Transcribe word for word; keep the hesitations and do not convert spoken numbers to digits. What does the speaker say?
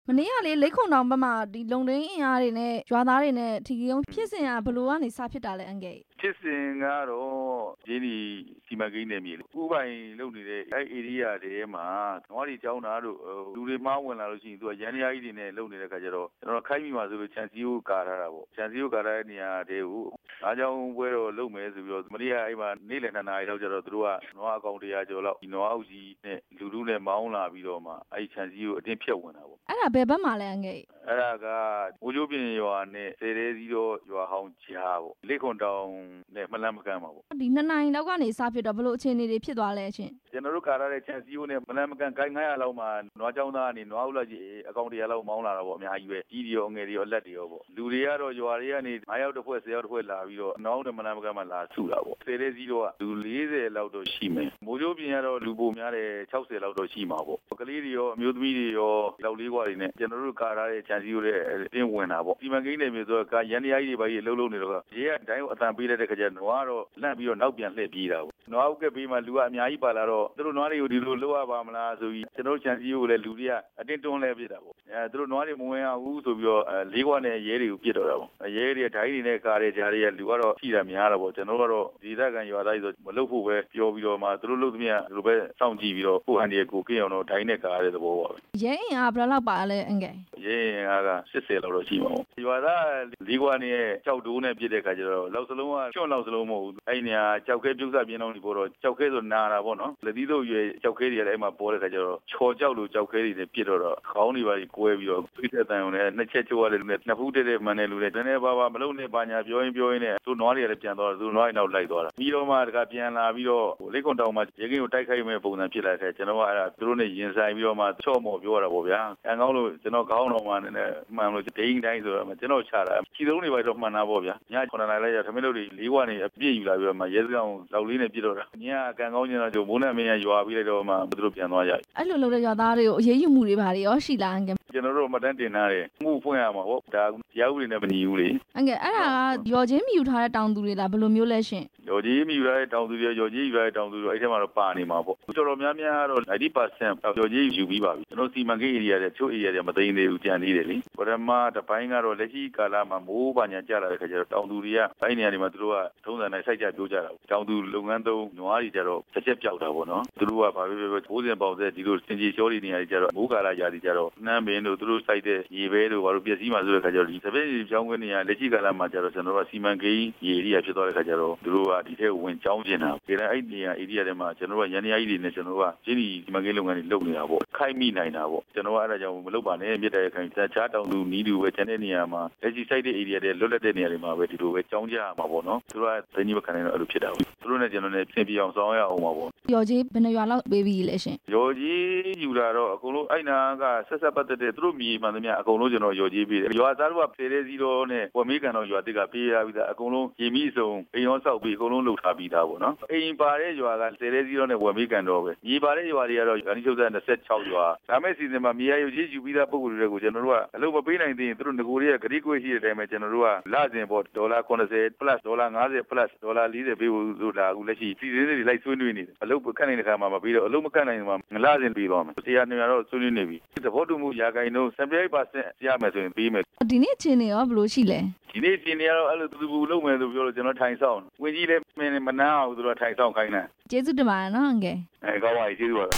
မနေ့ကလေလိတ်ခုံတောင်ဘက်မှာဒီလုံတွင်းအင်အားတွေနဲ့ရွာသားတွေနဲ့ထီကြီးုံဖြစ်စဉ်ကဘလို့ကနေစဖြစ်တာလဲအန်ကယ်ဖြစ်စဉ်ကတော့ရင်းဒီစီမံကိန်းနယ်မြေဥပိုင်လုပ်နေတဲ့အဲ့ area တွေမှာနွားတွေကြောင်းတာတို့လူတွေမှားဝင်လာလို့ရှိရင်သူကရန်တရားကြီးတွေနဲ့လုပ်နေတဲ့ခါကျတော့ကျွန်တော်ခိုင်းမိမှာဆိုလို့ချန်စီကိုကာထားတာပေါ့ချန်စီကိုကာထားတဲ့နေရာတွေကိုအားကြောင့်ပွဲတော့လုပ်မယ်ဆိုပြီးတော့မနေ့ကအဲ့မှာနေ့လယ်နှစ်နာရီလောက်ကျတော့သူတို့ကနွားအကောင်တရားကျော်လောက်ဒီနွားအုပ်ကြီးနဲ့လူလူနဲ့မောင်းလာပြီးတော့မှအဲ့ချန်စီကိုအတင်းဖြတ်ဝင်တာပေါ့အဲ့ဒါဘယ်ဘက်မှာလဲအန်ကယ်အဲ့ဒါကဘိုးကျိုးပြင်ရွာနဲ့စေတဲစီတော့ရွာဟောင်းကြားပေါ့လိတ်ခွန်တောင်နဲ့မလန့်မကမ်းပါပေါ့ဒီနှစ်နိုင်လောက်ကနေစဖြစ်တော့ဘလို့အခြေအနေတွေဖြစ်သွားလဲရှင်ကျွန်တော်တို့ကာထားတဲ့ချန်စီယိုနဲ့မလန့်မကမ်းဂိုင်း900လောက်မှာနွားချောင်းသားကနေနွားဥလောက်ကြီးအကောင်တရားလောက်မောင်းလာတာပေါ့အများကြီးပဲကြီးတွေရောငယ်တွေရောလက်တွေရောပေါ့လူတွေကတော့ရွာတွေကနေ9ယောက်တစ်ဖွဲ့10ယောက်တစ်ဖွဲ့လာပြီးတော့နောက်တဲ့မလန့်မကမ်းမှာလာစုတာပေါ့စေတဲစီတော့ကလူ40လောက်တော့ရှိမယ်ဘိုးကျိုးပြင်ကတော့လူပိုများတယ်60လောက်တော့ရှိမှာပေါ့ကလေးတွေရောအမျိုးသမီးတွေရောလောက်လေးကွာတွေနဲ့ကျွန်တော်တို့ကာထားတဲ့ချန်စီယိုရဲ့အတင်းဝင်တာပေါ့စီမံကိန်းနယ်မြေဆိုတော့ရန်တရားကြီးတွေပါကြီးလှုပ်လှုပ်နေတော့ရေကတိုင်းကိုအတန်ပေးတဲ့ခါကျနွားတော့လန့်ပြီးတော့နောက်ပြန်လှည့်ပြေးတာပေါ့နွားဥကက်ပေးမှလူကအများကြီးပါလာတော့သူတို့နွားတွေကိုဒီလိုလှုပ်ရပါမလားဆိုပြီးကျွန်တော်ချန်စီယိုကိုလည်းလူတွေကအတင်းတွန်းလဲပြစ်တာပေါ့အဲသူတို့နွားတွေမဝင်အောင်ဘူးဆိုပြီးတော့လေးခွနဲ့ရဲတွေကိုပြစ်တော့တာပေါ့ရဲတွေဓာတ်တွေနဲ့ကားတွေကြားတွေကလူကတော့ရှိတာများတာပေါ့ကျွန်တော်ကတော့ဒီသက်ကန်ရွာသားကြီးဆိုမလှုပ်ဖို့ပဲပြောပြီးတော့မှသူတို့လှုပ်သမျှဒီလိုပဲစောင့်ကြည့်ပြီးတော့ကိုယ့်အန်ဒီရဲ့ကိုကင်းအောင်တော့ဓာတ်နဲ့ကားတဲ့သဘောပါပဲရဲအင်အားဘယ်လောက်ပါလဲအန်ကယ်ရဲအင်အားက80လောက်တော့ရှိမှာပေါ့ရွာသားလေးခွနဲ့ကြောက်တိုးနဲ့ပြစ်တဲ့ခါကျတော့လောက်စလုံးကချွတ်လောက်စလုံးမဟုတ်ဘူးအဲ့နေရာကြောက်ခဲပြုတ်စပြင်းအောင်ဒီပေါ်တော့ကြောက်ခဲဆိုနာတာပေါ့နော်လက်သီးတို့ရွယ်ကြောက်ခဲတွေလည်းအဲ့မှာပေါ်တဲ့ခါကျတော့ချော်ကြောက်လို့ကြောက်ခဲတွေနဲ့ပြစ်တော့တော့ခေါင်းတွေပါကြီးကွဲပြီးတော့ဖိတဲ့တန်ုံနဲ့နှစ်ချက်ချိုးရတယ်လူနဲ့နှစ်ဖူးတဲ့တဲ့မှန်တဲ့လူနဲ့တနေ့ပါပါမလုံးနဲ့ပါညာပြောရင်ပြောရင်နဲ့သူနွားတွေလည်းပြန်သွားတယ်သူနွားတွေနောက်လိုက်သွားတာပြီးတော့မှတခါပြန်လာပြီးတော့လိတ်ခွန်တောင်မှာရေကင်းကိုတိုက်ခိုက်မဲ့ပုံစံဖြစ်လာခဲ့ကျွန်တော်ကအဲ့ဒါသူတို့နဲ့ရင်ဆိုင်ပြီးတော့မှချော့မော်ပြောတာပေါ့ဗျာအန်ကောင်းလို့ကျွန်တော်ခေါင်းတော်မှာနဲ့မှန်လို့ဒိန်းတိုင်းဆိုတော့ကျွန်တော်ချတာခြေသုံးတွေပါတော့မှန်တာပေါ့ဗျာည9နာရီလိုက်ရထမင်းတို့တွေလေးခွနဲ့အပြည့်ယူလာပြီးတော့မှရဲစခန်းကိုလောက်လေးနဲ့ပြစ်တော့တာညကကန်ကောင်းကျင်တော့ကျမိုးနဲ့မင်းရရွာပြီးလိုက်တော့မှသူတို့ပြန်သွားကြအဲ့လိုလုပ်တဲ့ရွာသားတွေကိုအရေးယူမှုတွေပါရောရှိလားအန်ကယ်ကျွန်တော်တို့မတန်းတင်ထားတယ်မှုဖွင့်ရမှာပေါ့ဒါတရားဥပဒေနဲ့မညီဘူးလေအန်ကယ်အဲ့ဒါကရော်ချင်းမြူထားတဲ့တောင်သူတွေလားဘယ်လိုမျိုးလဲရှင်ရော်ကြီးမြူထားတဲ့တောင်သူတွေရော်ကြီးယူထားတဲ့တောင်သူတွေအဲ့ထဲမှာတော့ပါနေမှာပေါ့တော်တော်များများတော့ninety percent ရော်ကြီးယူပြီးပါပြီကျွန်တော်စီမံကိန်း area တွေချို့ area တွေမသိသေးဘူးကြံသေးတယ်လေပထမတစ်ပိုင်းကတော့လက်ရှိကာလမှာမိုးပါညာကျလာတဲ့ခါကျတော့တောင်သူတွေကအဲ့နေရာတွေမှာသူတို့ကထုံးစံတိုင်းစိုက်ကြပြောကြတာတောင်သူလုပ်ငန်းသုံးနွားတွေကြတော့တစ်ချက်ပြောက်တာပေါ့နော်သူတို့ကဘာပဲပြောပြောဘိုးစင်ပေါက်တဲ့ဒီလိုစင်ကြီးချောတွေနေရာတွေကြတော့မိုးကာလရာတွေကြတော့နှမ်းပင်တို့သူတို့စိုက်တဲ့ရေပဲတို့ဘာလို့ပျက်စီးမှဆိုတဲ့ခါကျတော့ဒီသပင်းကြီးပြောင်းခွင့်နေရာလက်ရှိကာလမှာကြတော့ကျွန်တော်တို့ကစီမံကိန်းရေတွေဖြစ်သွားတဲ့ခါကျတော့သူတို့ကဒီထဲဝင်ကြောင်းကျင်တာဒါအဲ့ဒီနေရာ area တွေမှာကျွန်တော်တို့ကရန်တရားကြီးတွေနဲ့ကျွန်တော်တို့ကရင်းဒီစီမံကိန်းလုပ်ငန်းတွေလုပ်နေတာပေါ့ခိုက်မိနိုင်တာပေါ့ကျွန်တော်ကအဲ့ဒါကြောင့်မလုပ်ပါနဲ့မြစ်တဲ့ခိုင်တခြားတောင်သူနီးသူပဲကျန်တဲ့နေရာမှာလက်ရှိစိုက်တဲ့ area တွေလွတ်လပ်တဲ့နေရာတွေမှာပဲဒီလိုပဲကြောင်းကြရမှာပေါ့နော်သူတို့ကသိကြီးမခံနိုင်တော့အဲ့လိုဖြစ်တာပေါ့သူတို့နဲ့ကျွန်တော်နဲ့ပြင်ပြအောင်ဆောင်ရအောင်ပါပေါ့ရော်ကြီးဘယ်နှရွာလောက်ပေးပြီးလဲရှင်ရော်ကြီးယူလာတော့အကုန်လုံးအဲ့နာကဆက်ဆက်ပတ်သက်တဲ့သူတို့မြေမှန်သမျှအကုန်လုံးကျွန်တော်ရော်ကြီးပေးတယ်ရွာသားတို့ကဖေးလေးစီတော့နဲ့ဝမေးကန်တော့ရွာတစ်ကပေးရပြီးသားအကုန်လုံးရေမိစုံအိမ်ရောဆောက်ပြီးအကုန်လုံးလှုပ်ထားပြီးသားပေါ့နော်အိမ်ပါတဲ့ရွာကဖေးလေးစီတော့နဲ့ဝမေးကန်တော့ပဲမြေပါတဲ့ရွာတွေကတော့အနိချုပ်သက်26ရွာဒါမဲ့စီစဉ်မှာမြေရုပ်ကြီးယူပြီးသားပုံစံတွေကိုကျွန်တော်တို့ကအလုပ်မပေးနိုင်သေးရင်သူတို့ငကိုတွေကဂရိကွေးရှိတဲ့အတိုင်းပဲကျွန်တော်တို့ကလစဉ်ပေါ့ဒေါ်လာ80 plus ဒေါ်လာ50 plus ဒေါ်လာ40ပေးဖို့ဆိုတာအခုလက်ရှိစီစဉ်တွေလိုက်ဆွေးနွေးနေတယ်အလုပ်ခက်နေတဲ့ခါမှာမပြီးတော့အလုပ်မခက်နိုင်မှာလစဉ်ပြီးတော့မယ်တရားနေရာတော့ဆွေးနွေးနေပြီသဘောတူမှုရာခိုင်နှုန်းseventy-eight percent ရမယ်ဆိုရင်ပြီးမယ်ဒီနေ့အခြေအနေရောဘယ်လိုရှိလဲဒီနေ့အခြေအနေကတော့အဲ့လိုသူသူလုပ်မယ်ဆိုပြောလို့ကျွန်တော်ထိုင်ဆောင်ဝင်ကြီးလည်းမင်းမနာအောင်သူတို့ထိုင်ဆောင်ခိုင်းတာကျေးဇူးတင်ပါတယ်နော်အန်ကယ်အဲကောင်းပါပြီကျေးဇူးပါ